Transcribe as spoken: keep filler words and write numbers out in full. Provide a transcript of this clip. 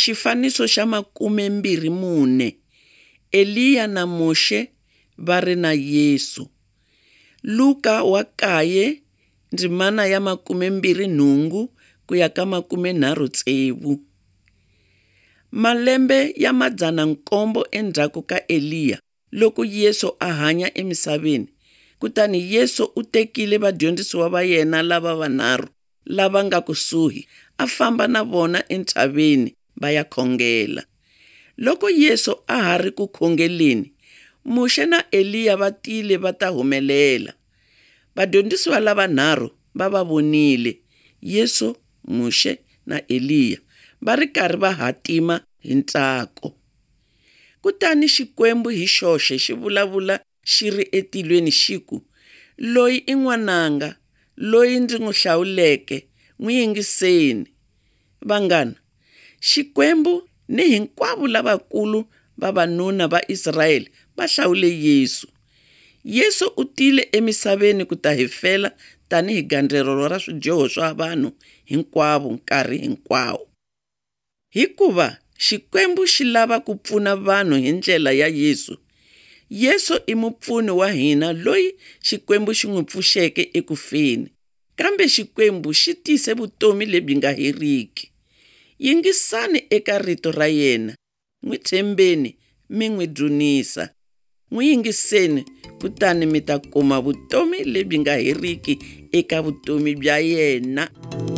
Xifaniso xa makumembirhi mune. Eliya na Moshe va ri na Yesu. Luka wa kaye ndzimana ya makumembirhi nhungu ku ya ka makumenharhu tsevu. Malembe ya madzana nkombo endzhaku ka Eliya, loko Yesu a hanya emisaveni, kutani Yesu u tekile vadyondzisiwa va yena lava vanharhu lava nga kusuhi, a famba na vona entshaveni va ya khongela. Loko Yesu a ha ri ku khongeleni, Moshe na Eliya va tile va ta humelela. Vadyondzisiwa lava nharhu va va vonile Yesu, Moshe na Eliya va ri karhi va hatima hi ntsako. Kutani Xikwembu hi xoxe xi vulavula xi ri etilweni xi ku, loyi i n'wananga, loyi ndzi n'wi hlawuleke, n'wi yingiseni. Vanghana, Xikwembu ni hinkwavo lavakulu vavanuna va Israyele va hlawule Yesu. Yesu u tile emisaveni ku ta hi fela tanihi gandlelelo ra swidyoho swa vanhu hinkwavo nkarhi hinkwawo. Hikuva Xikwembu xi lava ku pfuna vanhu hi ndlela ya Yesu, Yesu i mupfuni wa hina loyi Xikwembu xi n'wi pfuxeke ekufeni. Kambe Xikwembu xi tise vutomi lebyi nga heriki. Yingisani eka rito ra yena, n'wi tshembeni mi n'wi dzunisa. N'wi yingiseni kutani mi ta kuma vutomi lebyi nga heriki eka vutomi bya yena.